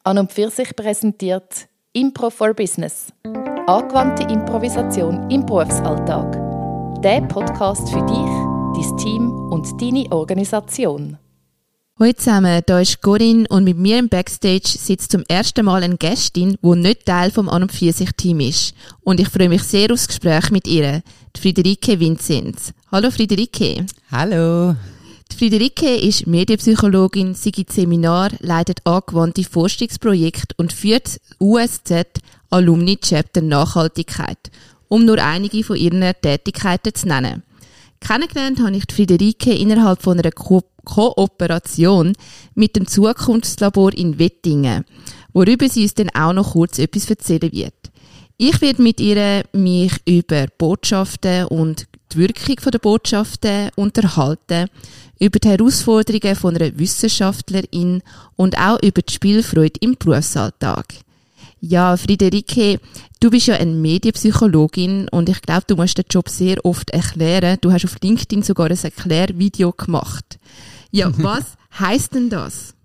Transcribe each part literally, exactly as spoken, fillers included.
An und für sich präsentiert Impro for Business. Angewandte Improvisation im Berufsalltag. Der Podcast für dich, dein Team und deine Organisation. Hallo zusammen, hier ist Corinne und mit mir im Backstage sitzt zum ersten Mal eine Gästin, die nicht Teil vom An und für sich Team ist. Und ich freue mich sehr aufs Gespräch mit ihr, die Friederike Vinzenz. Hallo Friederike. Hallo. Die Friederike ist Medienpsychologin, sie gibt Seminar, leitet angewandte Forschungsprojekte und führt das U S Z Alumni Chapter Nachhaltigkeit, um nur einige von ihren Tätigkeiten zu nennen. Kennengelernt habe ich die Friederike innerhalb von einer Ko- Kooperation mit dem Zukunftslabor in Wettingen, worüber sie uns dann auch noch kurz etwas erzählen wird. Ich werde mit ihr mich über Botschaften und die Wirkung der Botschaften unterhalten, über die Herausforderungen von einer Wissenschaftlerin und auch über die Spielfreude im Berufsalltag. Ja, Friederike, du bist ja eine Medienpsychologin und ich glaube, du musst den Job sehr oft erklären. Du hast auf LinkedIn sogar ein Erklärvideo gemacht. Ja, was heisst denn das?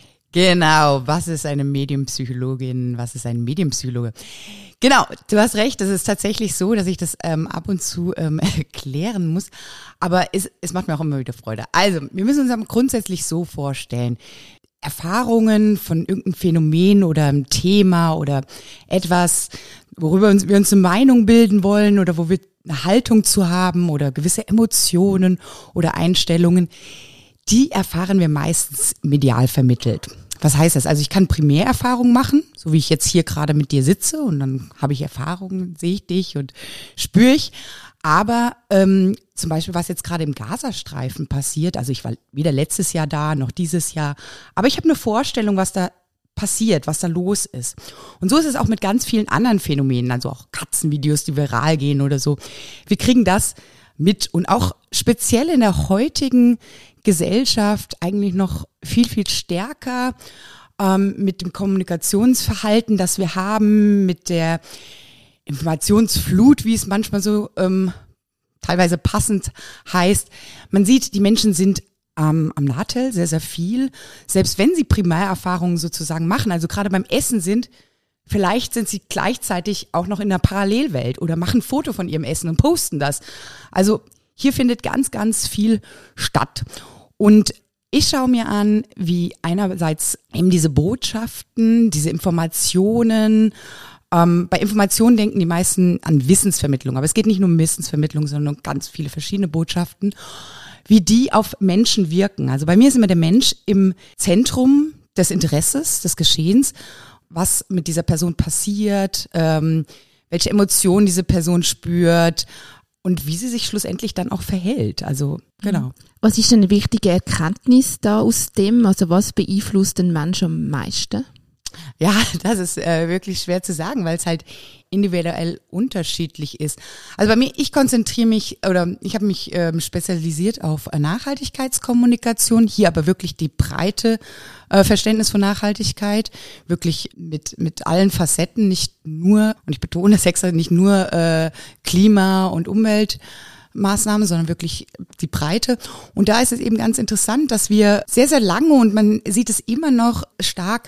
Genau, was ist eine Medienpsychologin, was ist ein Medienpsychologe? Genau, du hast recht, es ist tatsächlich so, dass ich das ähm, ab und zu ähm, erklären muss, aber es, es macht mir auch immer wieder Freude. Also, wir müssen uns aber grundsätzlich so vorstellen, Erfahrungen von irgendeinem Phänomen oder einem Thema oder etwas, worüber uns, wir uns eine Meinung bilden wollen oder wo wir eine Haltung zu haben oder gewisse Emotionen oder Einstellungen, die erfahren wir meistens medial vermittelt. Was heißt das? Also ich kann Primärerfahrungen machen, so wie ich jetzt hier gerade mit dir sitze und dann habe ich Erfahrungen, sehe ich dich und spüre ich. Aber ähm, zum Beispiel, was jetzt gerade im Gazastreifen passiert, also ich war weder letztes Jahr da, noch dieses Jahr, aber ich habe eine Vorstellung, was da passiert, was da los ist. Und so ist es auch mit ganz vielen anderen Phänomenen, also auch Katzenvideos, die viral gehen oder so. Wir kriegen das mit und auch speziell in der heutigen Gesellschaft eigentlich noch viel, viel stärker ähm, mit dem Kommunikationsverhalten, das wir haben, mit der Informationsflut, wie es manchmal so ähm, teilweise passend heißt. Man sieht, die Menschen sind ähm, am Nadel sehr, sehr viel. Selbst wenn sie Primärerfahrungen sozusagen machen, also gerade beim Essen sind, vielleicht sind sie gleichzeitig auch noch in einer Parallelwelt oder machen ein Foto von ihrem Essen und posten das. Also hier findet ganz, ganz viel statt. Und ich schaue mir an, wie einerseits eben diese Botschaften, diese Informationen, ähm, bei Informationen denken die meisten an Wissensvermittlung, aber es geht nicht nur um Wissensvermittlung, sondern um ganz viele verschiedene Botschaften, wie die auf Menschen wirken. Also bei mir ist immer der Mensch im Zentrum des Interesses, des Geschehens, was mit dieser Person passiert, ähm, welche Emotionen diese Person spürt und wie sie sich schlussendlich dann auch verhält. Also genau. Was ist denn eine wichtige Erkenntnis da aus dem? Also was beeinflusst den Menschen am meisten? Ja, das ist äh, wirklich schwer zu sagen, weil es halt individuell unterschiedlich ist. Also bei mir, ich konzentriere mich oder ich habe mich ähm, spezialisiert auf Nachhaltigkeitskommunikation, hier aber wirklich die breite äh, Verständnis von Nachhaltigkeit, wirklich mit mit allen Facetten, nicht nur, und ich betone das extra, nicht nur äh, Klima- und Umweltmaßnahmen, sondern wirklich die Breite. Und da ist es eben ganz interessant, dass wir sehr, sehr lange, und man sieht es immer noch stark,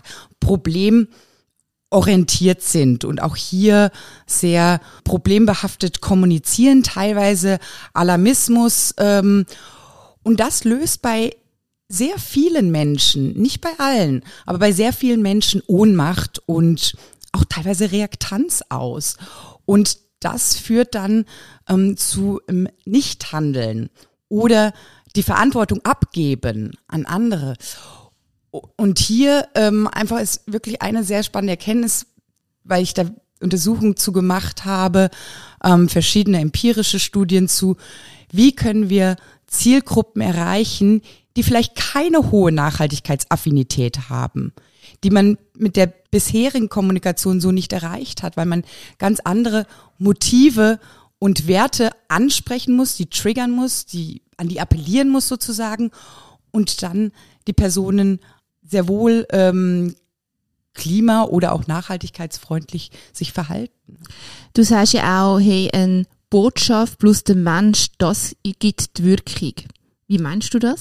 problemorientiert sind und auch hier sehr problembehaftet kommunizieren, teilweise Alarmismus. Ähm, und das löst bei sehr vielen Menschen, nicht bei allen, aber bei sehr vielen Menschen Ohnmacht und auch teilweise Reaktanz aus. Und das führt dann ähm, zu ähm, Nichthandeln oder die Verantwortung abgeben an andere. Und hier ähm, einfach ist wirklich eine sehr spannende Erkenntnis, weil ich da Untersuchungen zu gemacht habe, ähm, verschiedene empirische Studien zu, wie können wir Zielgruppen erreichen, die vielleicht keine hohe Nachhaltigkeitsaffinität haben, die man mit der bisherigen Kommunikation so nicht erreicht hat, weil man ganz andere Motive und Werte ansprechen muss, die triggern muss, die an die appellieren muss sozusagen und dann die Personen sehr wohl ähm, klima- oder auch nachhaltigkeitsfreundlich sich verhalten. Du sagst ja auch, hey, eine Botschaft plus der Mensch, das gibt die Wirkung. Wie meinst du das?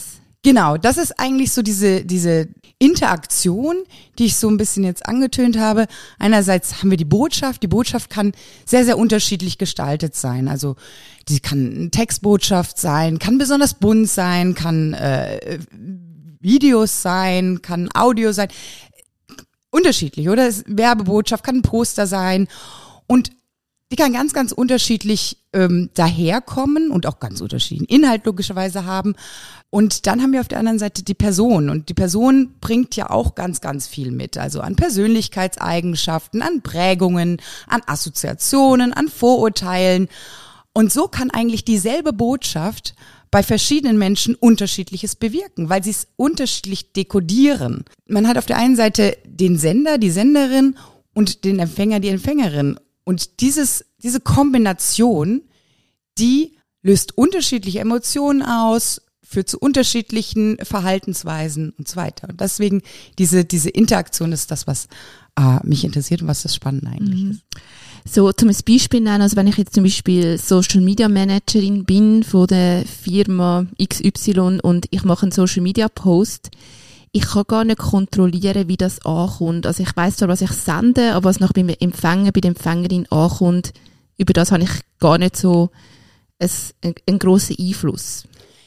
Genau, das ist eigentlich so diese diese Interaktion, die ich so ein bisschen jetzt angetönt habe. Einerseits haben wir die Botschaft. Die Botschaft kann sehr, sehr unterschiedlich gestaltet sein. Also die kann eine Textbotschaft sein, kann besonders bunt sein, kann äh, Videos sein, kann Audio sein. Unterschiedlich, oder? Werbebotschaft kann ein Poster sein. Und die kann ganz, ganz unterschiedlich ähm, daherkommen und auch ganz unterschiedlichen Inhalt logischerweise haben. Und dann haben wir auf der anderen Seite die Person. Und die Person bringt ja auch ganz, ganz viel mit. Also an Persönlichkeitseigenschaften, an Prägungen, an Assoziationen, an Vorurteilen. Und so kann eigentlich dieselbe Botschaft bei verschiedenen Menschen Unterschiedliches bewirken, weil sie es unterschiedlich dekodieren. Man hat auf der einen Seite den Sender, die Senderin und den Empfänger, die Empfängerin. Und dieses, diese Kombination, die löst unterschiedliche Emotionen aus, führt zu unterschiedlichen Verhaltensweisen und so weiter. Und deswegen diese, diese Interaktion ist das, was äh, mich interessiert und was das Spannende eigentlich mhm. ist. So, zum ein Beispiel nennen, also wenn ich jetzt zum Beispiel Social Media Managerin bin von der Firma X Y und ich mache einen Social Media Post, ich kann gar nicht kontrollieren, wie das ankommt. Also ich weiss zwar, was ich sende, aber was noch beim Empfänger, bei der Empfängerin ankommt, über das habe ich gar nicht so einen, einen grossen Einfluss.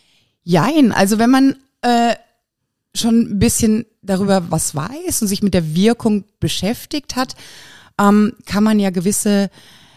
Jein, also wenn man äh, schon ein bisschen darüber was weiß und sich mit der Wirkung beschäftigt hat, ähm, kann man ja gewisse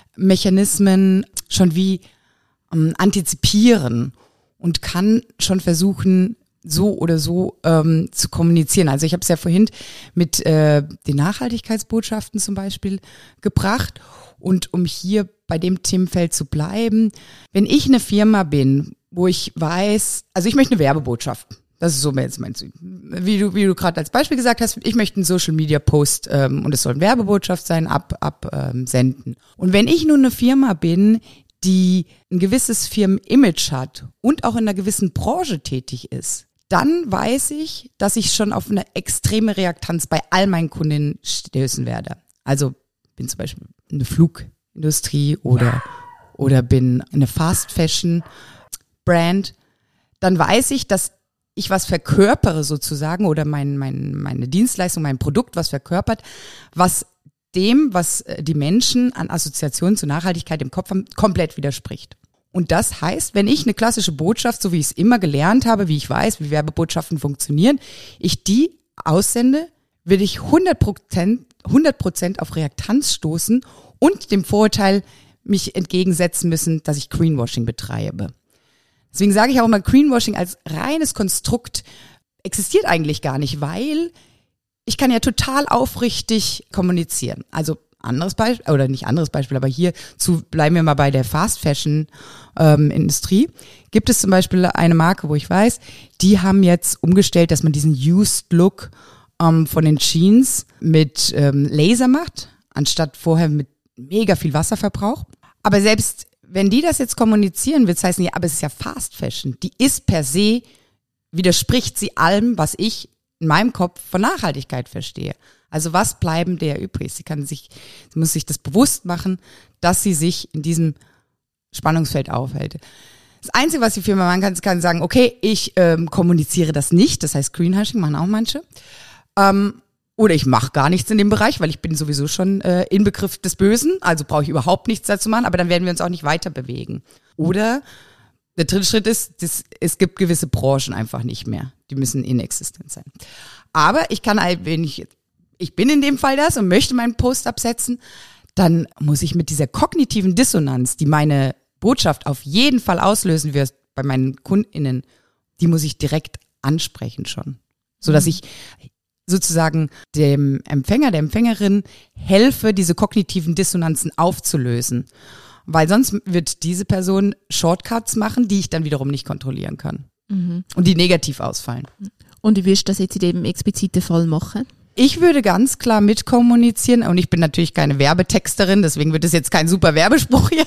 Mechanismen schon wie ähm, antizipieren und kann schon versuchen, so oder so ähm, zu kommunizieren. Also ich habe es ja vorhin mit äh, den Nachhaltigkeitsbotschaften zum Beispiel gebracht. Und um hier bei dem Themenfeld zu bleiben, wenn ich eine Firma bin, wo ich weiß, also ich möchte eine Werbebotschaft. Das ist so jetzt mein Ziel. Wie du, wie du gerade als Beispiel gesagt hast, ich möchte einen Social Media Post ähm, und es soll eine Werbebotschaft sein, ab, ab ähm, senden. Und wenn ich nun eine Firma bin, die ein gewisses Firmenimage hat und auch in einer gewissen Branche tätig ist, dann weiß ich, dass ich schon auf eine extreme Reaktanz bei all meinen Kundinnen stößen werde. Also bin zum Beispiel in der Flugindustrie oder, oder bin eine Fast Fashion Brand, dann weiß ich, dass ich was verkörpere sozusagen oder mein, mein, meine Dienstleistung, mein Produkt was verkörpert, was dem, was die Menschen an Assoziationen zur Nachhaltigkeit im Kopf haben, komplett widerspricht. Und das heißt, wenn ich eine klassische Botschaft, so wie ich es immer gelernt habe, wie ich weiß, wie Werbebotschaften funktionieren, ich die aussende, würde ich hundert Prozent, hundert Prozent auf Reaktanz stoßen und dem Vorurteil mich entgegensetzen müssen, dass ich Greenwashing betreibe. Deswegen sage ich auch immer, Greenwashing als reines Konstrukt existiert eigentlich gar nicht, weil ich kann ja total aufrichtig kommunizieren. Also anderes Beispiel, oder nicht anderes Beispiel, aber hier zu bleiben wir mal bei der Fast Fashion ähm, Industrie. Gibt es zum Beispiel eine Marke, wo ich weiß, die haben jetzt umgestellt, dass man diesen Used Look ähm, von den Jeans mit ähm, Laser macht, anstatt vorher mit mega viel Wasserverbrauch. Aber selbst wenn die das jetzt kommunizieren, wird es heißen, ja, aber es ist ja Fast Fashion. Die ist per se, widerspricht sie allem, was ich in meinem Kopf von Nachhaltigkeit verstehe. Also was bleiben der übrig? Sie kann sich, sie muss sich das bewusst machen, dass sie sich in diesem Spannungsfeld aufhält. Das Einzige, was die Firma machen kann, kann sagen, okay, ich ähm, kommuniziere das nicht. Das heißt, Greenwashing machen auch manche. Ähm, oder ich mache gar nichts in dem Bereich, weil ich bin sowieso schon äh, Inbegriff des Bösen. Also brauche ich überhaupt nichts dazu machen. Aber dann werden wir uns auch nicht weiter bewegen. Oder der dritte Schritt ist, das, es gibt gewisse Branchen einfach nicht mehr. Die müssen inexistent sein. Aber ich kann, wenn ich ich bin in dem Fall das und möchte meinen Post absetzen, dann muss ich mit dieser kognitiven Dissonanz, die meine Botschaft auf jeden Fall auslösen wird bei meinen KundInnen, die muss ich direkt ansprechen schon. Sodass ich sozusagen dem Empfänger, der Empfängerin helfe, diese kognitiven Dissonanzen aufzulösen. Weil sonst wird diese Person Shortcuts machen, die ich dann wiederum nicht kontrollieren kann. Mhm. Und die negativ ausfallen. Und wie wirst du das jetzt in dem expliziten Fall machen? Ich würde ganz klar mitkommunizieren und ich bin natürlich keine Werbetexterin, deswegen wird es jetzt kein super Werbespruch hier.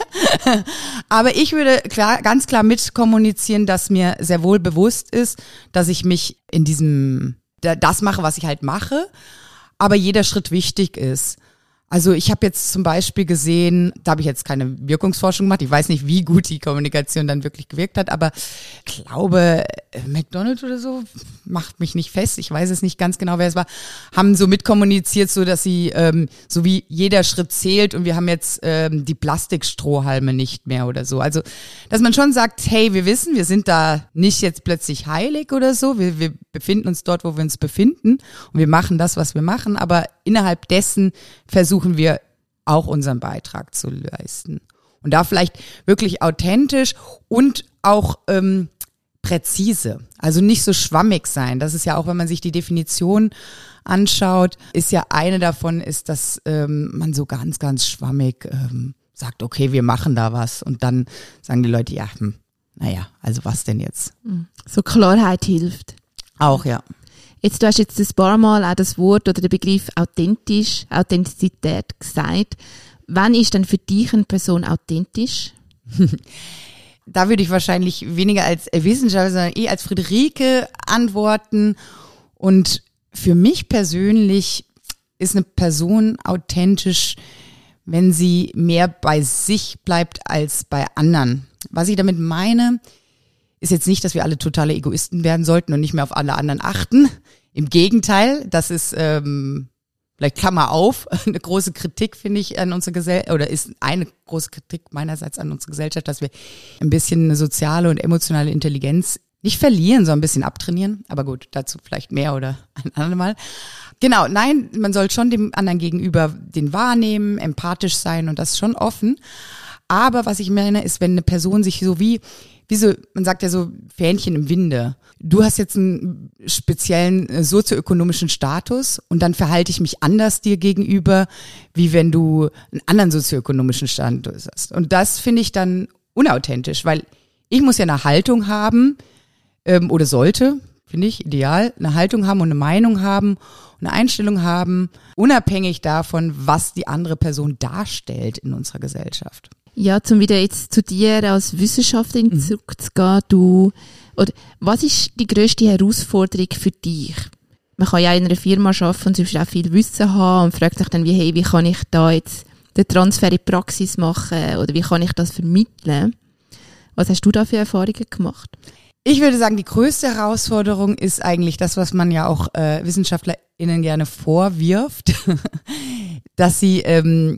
Aber ich würde klar, ganz klar mitkommunizieren, dass mir sehr wohl bewusst ist, dass ich mich in diesem, das mache, was ich halt mache, aber jeder Schritt wichtig ist. Also ich habe jetzt zum Beispiel gesehen, da habe ich jetzt keine Wirkungsforschung gemacht, ich weiß nicht, wie gut die Kommunikation dann wirklich gewirkt hat, aber ich glaube, McDonald's oder so, macht mich nicht fest, ich weiß es nicht ganz genau, wer es war, haben so mitkommuniziert, so dass sie, ähm, so wie jeder Schritt zählt und wir haben jetzt ähm, die Plastikstrohhalme nicht mehr oder so. Also, dass man schon sagt, hey, wir wissen, wir sind da nicht jetzt plötzlich heilig oder so, wir, wir befinden uns dort, wo wir uns befinden und wir machen das, was wir machen, aber innerhalb dessen versuchen wir auch unseren Beitrag zu leisten. Und da vielleicht wirklich authentisch und auch ähm, präzise, also nicht so schwammig sein. Das ist ja auch, wenn man sich die Definition anschaut, ist ja eine davon, ist, dass ähm, man so ganz, ganz schwammig ähm, sagt, okay, wir machen da was. Und dann sagen die Leute, ja, hm, naja, also was denn jetzt? So Klarheit hilft. Auch, ja. Jetzt, du hast jetzt ein paar Mal auch das Wort oder den Begriff authentisch, Authentizität gesagt. Wann ist denn für dich eine Person authentisch? Da würde ich wahrscheinlich weniger als Wissenschaftler, sondern eher als Friederike antworten. Und für mich persönlich ist eine Person authentisch, wenn sie mehr bei sich bleibt als bei anderen. Was ich damit meine, ist jetzt nicht, dass wir alle totale Egoisten werden sollten und nicht mehr auf alle anderen achten. Im Gegenteil, das ist ähm, vielleicht Klammer auf, eine große Kritik, finde ich, an unserer Gesellschaft, oder ist eine große Kritik meinerseits an unserer Gesellschaft, dass wir ein bisschen eine soziale und emotionale Intelligenz nicht verlieren, sondern ein bisschen abtrainieren. Aber gut, dazu vielleicht mehr oder ein andermal. Genau, nein, man soll schon dem anderen gegenüber den wahrnehmen, empathisch sein und das schon offen. Aber was ich meine, ist, wenn eine Person sich so wie Wie so, man sagt ja so, Fähnchen im Winde. Du hast jetzt einen speziellen äh, sozioökonomischen Status und dann verhalte ich mich anders dir gegenüber, wie wenn du einen anderen sozioökonomischen Status hast. Und das finde ich dann unauthentisch, weil ich muss ja eine Haltung haben ähm, oder sollte, finde ich ideal, eine Haltung haben und eine Meinung haben, eine Einstellung haben, unabhängig davon, was die andere Person darstellt in unserer Gesellschaft. Ja, zum wieder jetzt zu dir als Wissenschaftlerin Mhm. zurückzugehen, du, oder was ist die grösste Herausforderung für dich? Man kann ja in einer Firma arbeiten und sonst auch viel Wissen haben und fragt sich dann, wie, hey, wie kann ich da jetzt den Transfer in die Praxis machen oder wie kann ich das vermitteln? Was hast du da für Erfahrungen gemacht? Ich würde sagen, die größte Herausforderung ist eigentlich das, was man ja auch äh, WissenschaftlerInnen gerne vorwirft, dass sie ähm,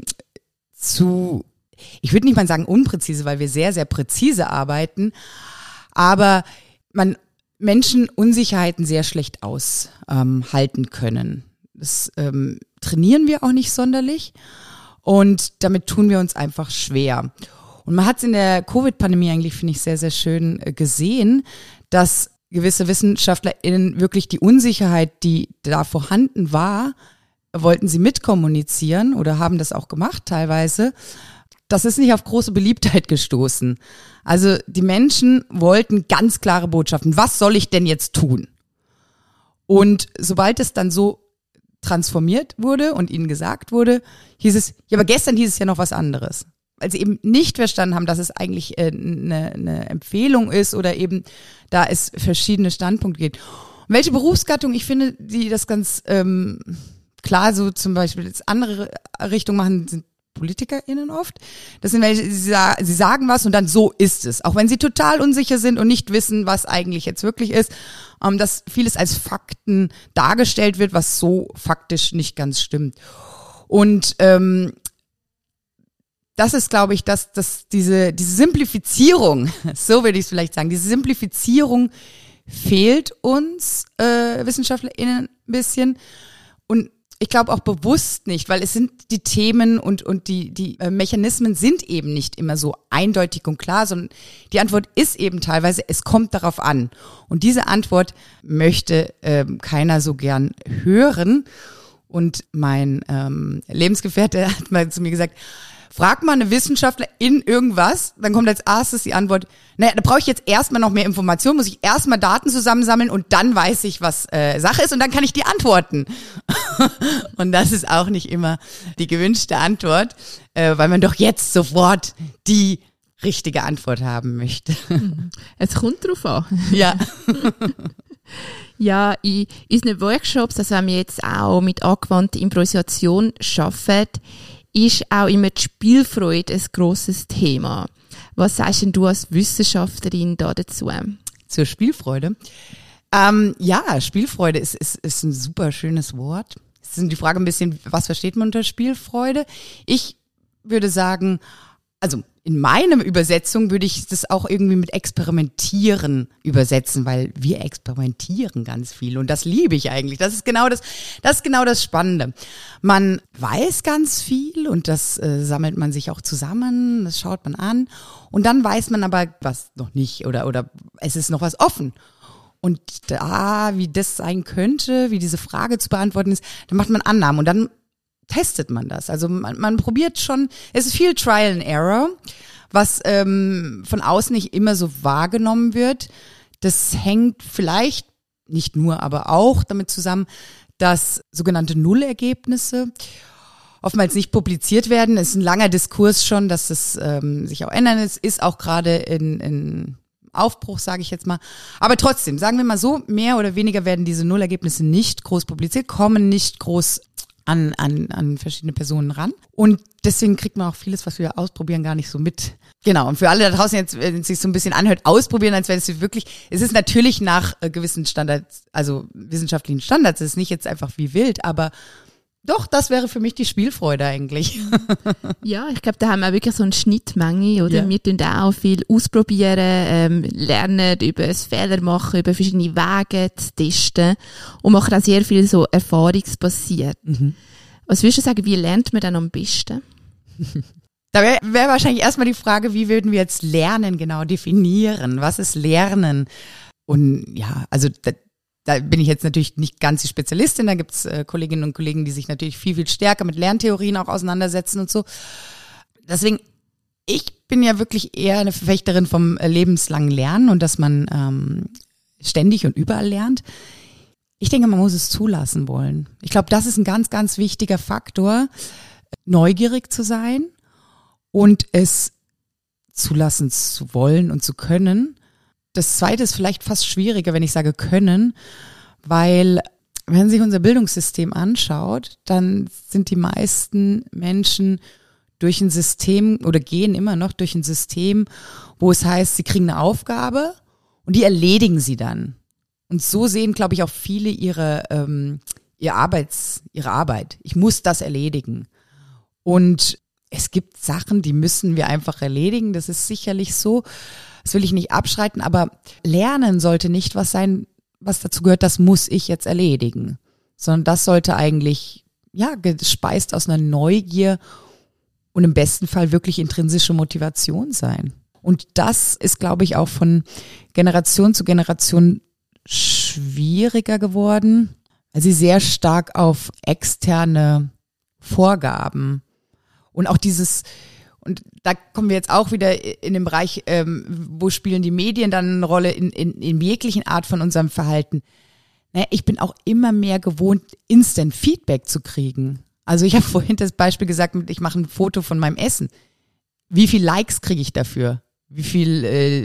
zu ich würde nicht mal sagen unpräzise, weil wir sehr, sehr präzise arbeiten, aber man Menschen Unsicherheiten sehr schlecht aushalten ähm, können. Das ähm, trainieren wir auch nicht sonderlich und damit tun wir uns einfach schwer. Und man hat es in der Covid-Pandemie eigentlich, finde ich, sehr, sehr schön äh, gesehen, dass gewisse WissenschaftlerInnen wirklich die Unsicherheit, die da vorhanden war, wollten sie mitkommunizieren oder haben das auch gemacht teilweise. Das ist nicht auf große Beliebtheit gestoßen. Also die Menschen wollten ganz klare Botschaften. Was soll ich denn jetzt tun? Und sobald es dann so transformiert wurde und ihnen gesagt wurde, hieß es, ja, aber gestern hieß es ja noch was anderes. Weil sie eben nicht verstanden haben, dass es eigentlich äh, eine, eine Empfehlung ist oder eben da es verschiedene Standpunkte gibt. Und welche Berufsgattung, ich finde, die das ganz ähm, klar so zum Beispiel jetzt andere Richtung machen, sind PolitikerInnen oft. Das sind welche, sie, sie sagen was und dann so ist es. Auch wenn sie total unsicher sind und nicht wissen, was eigentlich jetzt wirklich ist, ähm, dass vieles als Fakten dargestellt wird, was so faktisch nicht ganz stimmt. Und ähm, das ist, glaube ich, dass, dass diese, diese Simplifizierung, so würde ich es vielleicht sagen, diese Simplifizierung fehlt uns äh, WissenschaftlerInnen ein bisschen. Und ich glaube auch bewusst nicht, weil es sind die Themen und und die die äh, Mechanismen sind eben nicht immer so eindeutig und klar, sondern die Antwort ist eben teilweise, es kommt darauf an. Und diese Antwort möchte ähm, keiner so gern hören. Und mein ähm, Lebensgefährte hat mal zu mir gesagt, frag mal eine Wissenschaftlerin irgendwas, dann kommt als erstes die Antwort, naja, da brauche ich jetzt erstmal noch mehr Informationen, muss ich erstmal Daten zusammensammeln und dann weiß ich, was äh, Sache ist und dann kann ich die antworten. Und das ist auch nicht immer die gewünschte Antwort, äh, weil man doch jetzt sofort die richtige Antwort haben möchte. Es kommt drauf an. Ja. Ja, in unseren Workshops, also wenn wir jetzt auch mit angewandter Improvisation arbeiten, ist auch immer die Spielfreude ein grosses Thema. Was sagst denn du als Wissenschaftlerin da dazu? Zur Spielfreude? Ähm, ja, Spielfreude ist, ist, ist ein super schönes Wort. Es ist die Frage ein bisschen, was versteht man unter Spielfreude? Ich würde sagen, also in meiner Übersetzung würde ich das auch irgendwie mit Experimentieren übersetzen, weil wir experimentieren ganz viel und das liebe ich eigentlich. Das ist genau das, das ist genau das Spannende. Man weiß ganz viel und das äh, sammelt man sich auch zusammen, das schaut man an und dann weiß man aber was noch nicht oder oder es ist noch was offen. Und da, wie das sein könnte, wie diese Frage zu beantworten ist, dann macht man Annahmen und dann testet man das. Also man, man probiert schon, es ist viel Trial and Error, was ähm, von außen nicht immer so wahrgenommen wird. Das hängt vielleicht, nicht nur, aber auch damit zusammen, dass sogenannte Nullergebnisse oftmals nicht publiziert werden. Es ist ein langer Diskurs schon, dass es ähm, sich auch ändern ist, ist auch gerade in, in Aufbruch, sage ich jetzt mal. Aber trotzdem, sagen wir mal so, mehr oder weniger werden diese Nullergebnisse nicht groß publiziert, kommen nicht groß an, an, an verschiedene Personen ran. Und deswegen kriegt man auch vieles, was wir ausprobieren, gar nicht so mit. Genau. Und für alle da draußen jetzt, wenn es sich so ein bisschen anhört, ausprobieren, als wäre es wirklich, es ist natürlich nach äh, gewissen Standards, also wissenschaftlichen Standards, es ist nicht jetzt einfach wie wild, aber doch, das wäre für mich die Spielfreude eigentlich. Ja, ich glaube, da haben wir wirklich so eine Schnittmenge, oder? Ja. Wir tun auch viel ausprobieren, ähm, lernen über das Fehler machen, über verschiedene Wege zu testen und machen auch sehr viel so erfahrungsbasiert. Mhm. Was würdest du sagen, wie lernt man dann am besten? Da wäre wär wahrscheinlich erstmal die Frage, wie würden wir jetzt Lernen genau definieren? Was ist Lernen? Und ja, also da, Da bin ich jetzt natürlich nicht ganz die Spezialistin, da gibt's äh, Kolleginnen und Kollegen, die sich natürlich viel, viel stärker mit Lerntheorien auch auseinandersetzen und so. Deswegen, ich bin ja wirklich eher eine Verfechterin vom äh, lebenslangen Lernen und dass man ähm, ständig und überall lernt. Ich denke, man muss es zulassen wollen. Ich glaube, das ist ein ganz, ganz wichtiger Faktor, neugierig zu sein und es zulassen zu wollen und zu können. Das Zweite ist vielleicht fast schwieriger, wenn ich sage können, weil wenn man sich unser Bildungssystem anschaut, dann sind die meisten Menschen durch ein System oder gehen immer noch durch ein System, wo es heißt, sie kriegen eine Aufgabe und die erledigen sie dann. Und so sehen, glaube ich, auch viele ihre, ähm, ihre, Arbeits, ihre Arbeit. Ich muss das erledigen. Und es gibt Sachen, die müssen wir einfach erledigen. Das ist sicherlich so. Das will ich nicht abschreiten, aber Lernen sollte nicht was sein, was dazu gehört, das muss ich jetzt erledigen. Sondern das sollte eigentlich, ja, gespeist aus einer Neugier und im besten Fall wirklich intrinsische Motivation sein. Und das ist, glaube ich, auch von Generation zu Generation schwieriger geworden, weil sie sehr stark auf externe Vorgaben und auch dieses, und da kommen wir jetzt auch wieder in den Bereich, ähm, wo spielen die Medien dann eine Rolle in, in, in jeglichen Art von unserem Verhalten. Naja, ich bin auch immer mehr gewohnt, Instant Feedback zu kriegen. Also ich habe vorhin das Beispiel gesagt, ich mache ein Foto von meinem Essen. Wie viel Likes kriege ich dafür? Wie viel,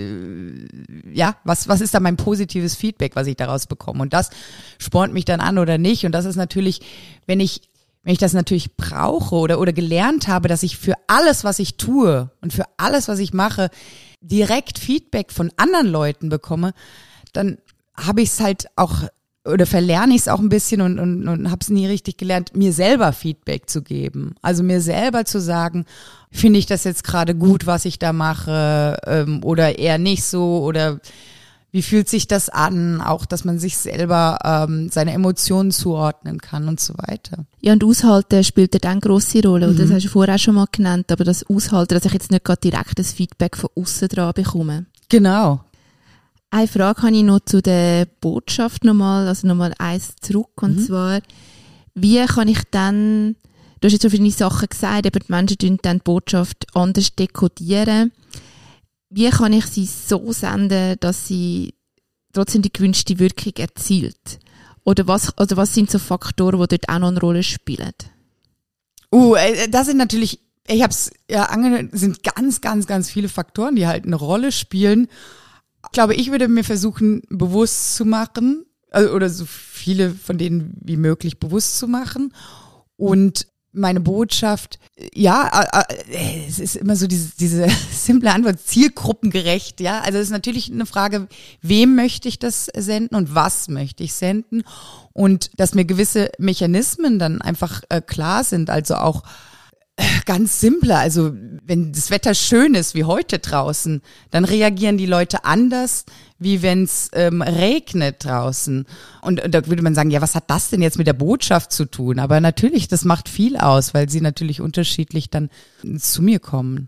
äh, ja, was was ist da mein positives Feedback, was ich daraus bekomme? Und das spornt mich dann an oder nicht. Und das ist natürlich, wenn ich wenn ich das natürlich brauche oder oder gelernt habe, dass ich für alles, was ich tue und für alles, was ich mache, direkt Feedback von anderen Leuten bekomme, dann habe ich es halt auch oder verlerne ich es auch ein bisschen und und, und habe es nie richtig gelernt, mir selber Feedback zu geben. Also mir selber zu sagen, finde ich das jetzt gerade gut, was ich da mache, ähm, oder eher nicht so, oder wie fühlt sich das an? Auch, dass man sich selber ähm, seine Emotionen zuordnen kann und so weiter. Ja, und Aushalten spielt ja dann eine grosse Rolle. Mhm. Das hast du vorher auch schon mal genannt, aber das Aushalten, dass ich jetzt nicht gerade direkt das Feedback von außen dran bekomme. Genau. Eine Frage habe ich noch zu der Botschaft nochmal, also nochmal eins zurück, und mhm. zwar, wie kann ich dann, du hast jetzt so viele Sachen gesagt, aber die Menschen tun dann die Botschaft anders dekodieren. Wie kann ich sie so senden, dass sie trotzdem die gewünschte Wirkung erzielt? Oder was, oder was sind so Faktoren, die dort auch noch eine Rolle spielen? Uh, das sind natürlich, ich habe es ja angehört, sind ganz, ganz, ganz viele Faktoren, die halt eine Rolle spielen. Ich glaube, ich würde mir versuchen, bewusst zu machen, also, oder so viele von denen wie möglich bewusst zu machen. Und meine Botschaft, ja, äh, es ist immer so diese, diese simple Antwort, zielgruppengerecht, ja. Also es ist natürlich eine Frage, wem möchte ich das senden und was möchte ich senden? Und dass mir gewisse Mechanismen dann einfach äh, klar sind, also auch äh, ganz simpler, also wenn das Wetter schön ist, wie heute draußen, dann reagieren die Leute anders, wie wenn es ähm, regnet draußen. Und, und da würde man sagen, ja, was hat das denn jetzt mit der Botschaft zu tun? Aber natürlich, das macht viel aus, weil sie natürlich unterschiedlich dann zu mir kommen.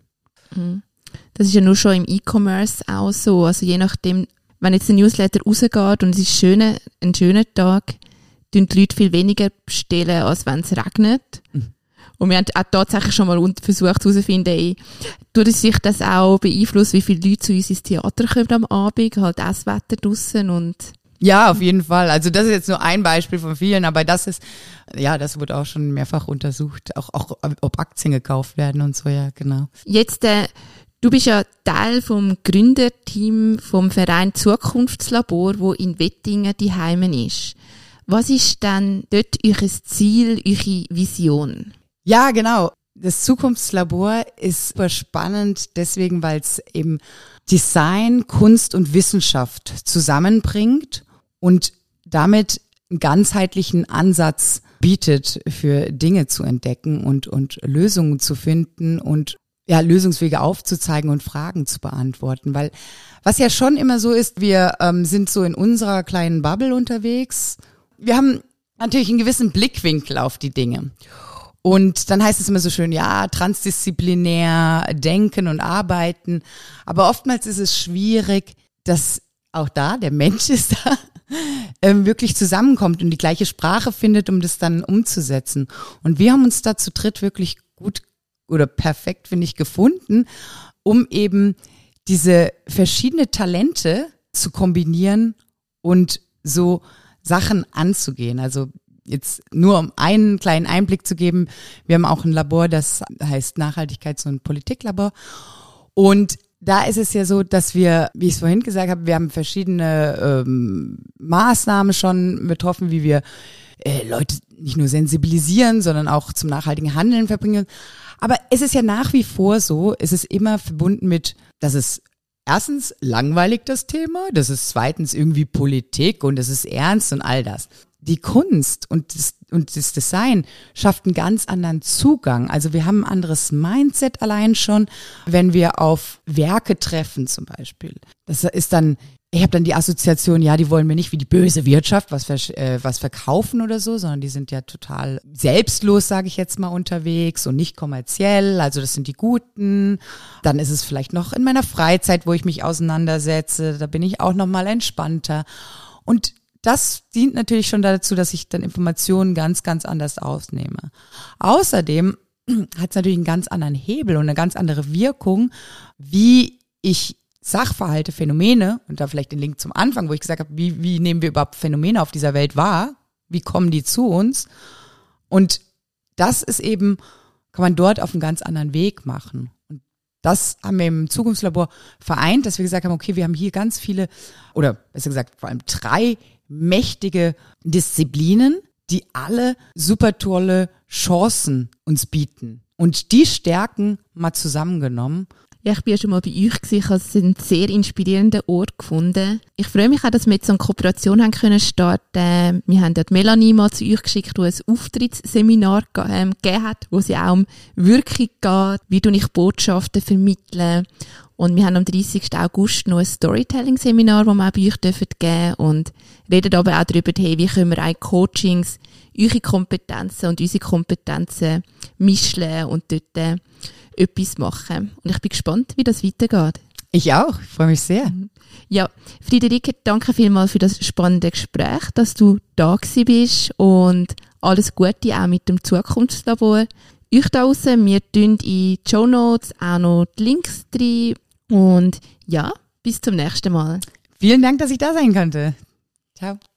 Das ist ja nur schon im E-Commerce auch so. Also je nachdem, wenn jetzt ein Newsletter rausgeht und es ist schöne, ein schöner Tag, tun die Leute viel weniger bestellen, als wenn es regnet. Mhm. Und wir haben auch tatsächlich schon mal versucht herauszufinden, ey, tut es sich das auch beeinflussen, wie viele Leute zu uns ins Theater kommen am Abend, halt auch das Wetter draussen und... Ja, auf jeden Fall. Also das ist jetzt nur ein Beispiel von vielen, aber das ist, ja, das wird auch schon mehrfach untersucht, auch, auch ob Aktien gekauft werden und so, ja, genau. Jetzt, äh, du bist ja Teil vom Gründerteam vom Verein Zukunftslabor, wo in Wettingen die Heimen ist. Was ist dann dort euer Ziel, eure Vision? Ja, genau. Das Zukunftslabor ist super spannend, deswegen, weil es eben Design, Kunst und Wissenschaft zusammenbringt und damit einen ganzheitlichen Ansatz bietet, für Dinge zu entdecken und, und Lösungen zu finden und ja, Lösungswege aufzuzeigen und Fragen zu beantworten. Weil was ja schon immer so ist, wir ähm, sind so in unserer kleinen Bubble unterwegs. Wir haben natürlich einen gewissen Blickwinkel auf die Dinge. Und dann heißt es immer so schön, ja, transdisziplinär denken und arbeiten. Aber oftmals ist es schwierig, dass auch da, der Mensch ist da, ähm, wirklich zusammenkommt und die gleiche Sprache findet, um das dann umzusetzen. Und wir haben uns da zu dritt wirklich gut oder perfekt, finde ich, gefunden, um eben diese verschiedenen Talente zu kombinieren und so Sachen anzugehen. Also jetzt nur um einen kleinen Einblick zu geben, wir haben auch ein Labor, das heißt Nachhaltigkeits- und Politiklabor. Und da ist es ja so, dass wir, wie ich es vorhin gesagt habe, wir haben verschiedene ähm, Maßnahmen schon betroffen, wie wir äh, Leute nicht nur sensibilisieren, sondern auch zum nachhaltigen Handeln verbringen. Aber es ist ja nach wie vor so, es ist immer verbunden mit, dass es erstens langweilig das Thema, das ist zweitens irgendwie Politik und es ist ernst und all das. Die Kunst und das, und das Design schafft einen ganz anderen Zugang. Also wir haben ein anderes Mindset allein schon, wenn wir auf Werke treffen zum Beispiel. Das ist dann, ich habe dann die Assoziation, ja, die wollen mir nicht wie die böse Wirtschaft was, äh, was verkaufen oder so, sondern die sind ja total selbstlos, sage ich jetzt mal, unterwegs und nicht kommerziell. Also das sind die Guten. Dann ist es vielleicht noch in meiner Freizeit, wo ich mich auseinandersetze. Da bin ich auch noch mal entspannter. Und das dient natürlich schon dazu, dass ich dann Informationen ganz, ganz anders ausnehme. Außerdem hat es natürlich einen ganz anderen Hebel und eine ganz andere Wirkung, wie ich Sachverhalte, Phänomene, und da vielleicht den Link zum Anfang, wo ich gesagt habe, wie, wie nehmen wir überhaupt Phänomene auf dieser Welt wahr? Wie kommen die zu uns? Und das ist eben, kann man dort auf einen ganz anderen Weg machen. Und das haben wir im Zukunftslabor vereint, dass wir gesagt haben, okay, wir haben hier ganz viele, oder besser gesagt vor allem drei mächtige Disziplinen, die alle super tolle Chancen uns bieten. Und die Stärken mal zusammengenommen. Ja, ich bin ja schon mal bei euch gewesen. Ich habe es einen sehr inspirierenden Ort gefunden. Ich freue mich auch, dass wir jetzt so eine Kooperation haben können starten. Wir haben ja die Melanie mal zu euch geschickt, die ein Auftrittsseminar ähm, gegeben hat, wo sie auch um Wirkung geht, wie du ich Botschaften vermitteln. Und wir haben am dreißigsten August noch ein Storytelling-Seminar, das wir auch bei euch geben dürfen und reden aber auch darüber, hey, wie können wir auch Coachings, eure Kompetenzen und unsere Kompetenzen mischen und dort äh, etwas machen. Und ich bin gespannt, wie das weitergeht. Ich auch, ich freue mich sehr. Ja, Friederike, danke vielmals für das spannende Gespräch, dass du da gewesen bist und alles Gute auch mit dem Zukunftslabor. Euch da draussen, wir tun in die Shownotes auch noch die Links drin und ja, bis zum nächsten Mal. Vielen Dank, dass ich da sein konnte. Ciao.